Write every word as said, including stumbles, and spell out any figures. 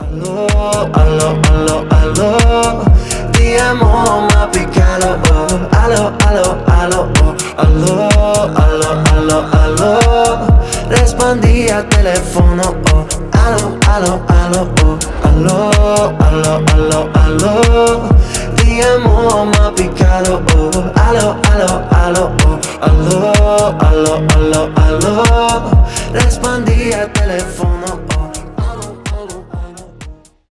Aló, aló, aló, aló, ti amo, ma pícalo, oh. Aló, aló, aló, oh. Aló, aló, aló, aló, respondí al teléfono, oh. Aló, aló, aló, oh. Aló, aló, aló, aló, ti amo, ma pícalo, oh. Aló, aló, aló, oh. Aló, aló, aló, aló, respondí al teléfono, oh.